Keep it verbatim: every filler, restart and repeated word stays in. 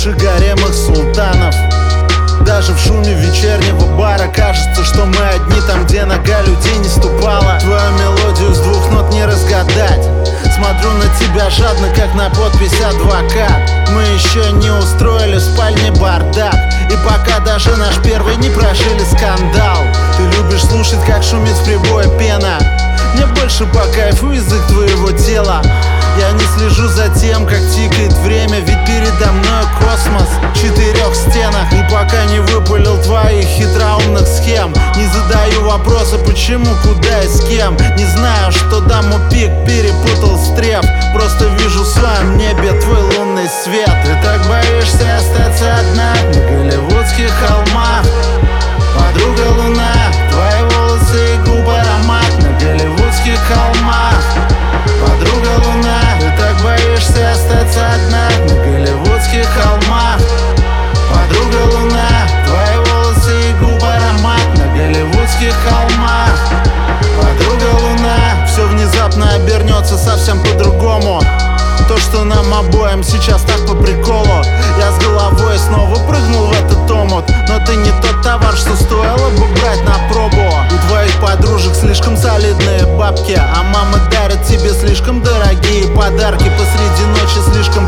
лучших гаремах султанов. Даже в шуме вечернего бара кажется, что мы одни там, где нога людей не ступала. Твою мелодию с двух нот не разгадать. Смотрю на тебя жадно, как на подпись адвокат. Мы еще не устроили в спальне бардак, и пока даже наш первый не прожили скандал. Ты любишь слушать, как шумит в прибое пена. Мне больше по кайфу язык твоего тела. Я не слежу за тем, как тикает время, ведь передо мной космос в четырех стенах. И пока не выпалил твоих хитроумных схем, не задаю вопроса почему, куда и с кем. Не знаю, что даму пик перепутал с треф. Просто вижу в своем небе твой лунный свет. Ты так боишься остаться одна на голливудских холмах. Подруга луна, твои волосы и губы аромат на голливудских холмах. Подруга луна, ты так боишься остаться одна на голливудских холмах. Подруга луна, твои волосы и губы аромат на голливудских холмах. Подруга луна, все внезапно обернется совсем по-другому. То, что нам обоим сейчас так по приколу. Я с головой снова прыгнул в этот омут, но ты не тот товар, что стоило бы брать на пробу. У твоих подружек слишком солидные бабки, а мама дарит тебе слишком дорогие подарки. Посреди ночи слишком